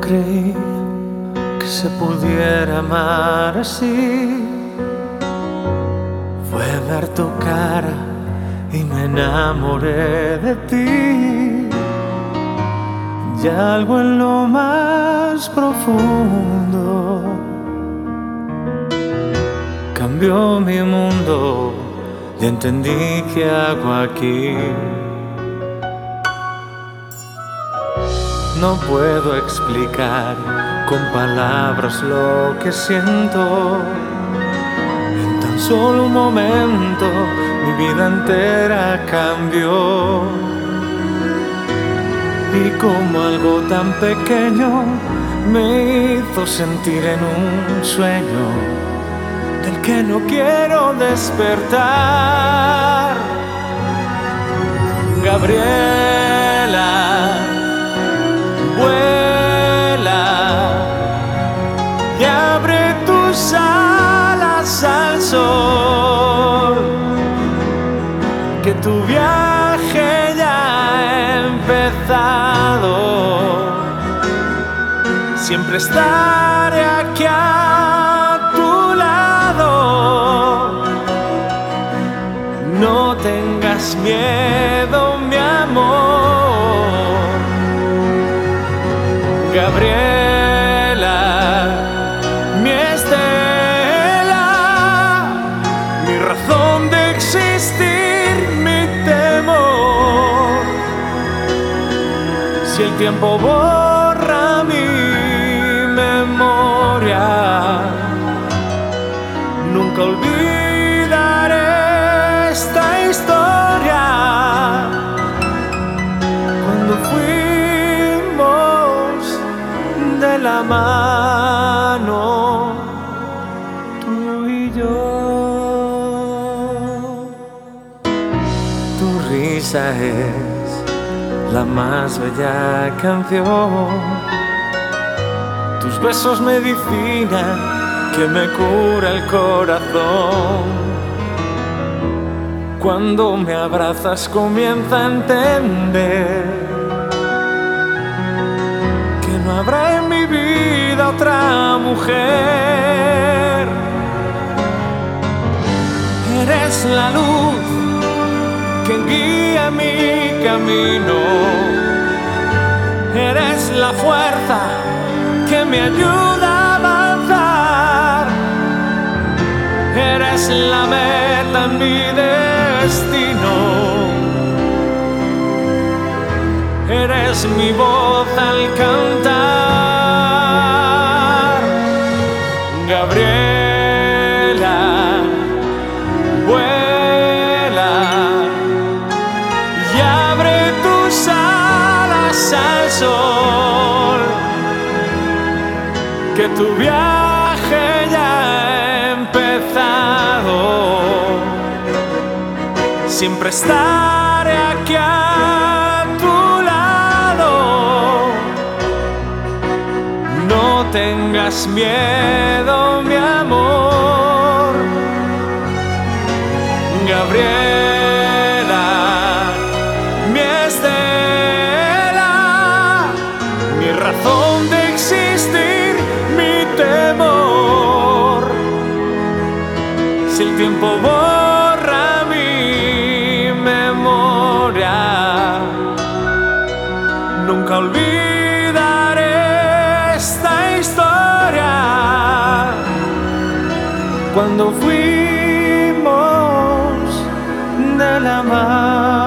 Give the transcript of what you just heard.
creí que se pudiera amar así. Fue ver tu cara y me enamoré de ti. Y algo en lo más profundo cambió mi mundo y entendí qué hago aquí. No puedo explicar con palabras lo que siento. En tan solo un momento mi vida entera cambió. Y como algo tan pequeño me hizo sentir en un sueño del que no quiero despertar. Gabriela, vuela y abre tus alas al sol, que tu viaje ya ha empezado. Siempre estaré aquí a tu lado. No tengas miedo, mi amor. Gabriela, mi estela, mi razón de existir, mi temor. Si el tiempo borra mi memoria, nunca olvidaré esta historia. Cuando fuimos de la mano, tú y yo. Tu risa es la más bella canción, tus besos medicina que me cura el corazón. Cuando me abrazas comienza a entender que no habrá en mi vida otra mujer. Eres la luz que guía mi camino, eres la fuerza que me ayuda a avanzar, eres la meta en mi destino, eres mi voz al cantar. Gabriela, vuela y abre tus alas al sol, que tu viaje ya ha empezado. Siempre estaré aquí a tu lado. No tengas miedo, mi amor. Gabriela, mi estela, mi razón de existir, mi temor. Si el tiempo borra mi memoria, nunca olvidaré esta historia. Cuando fuimos de la mano.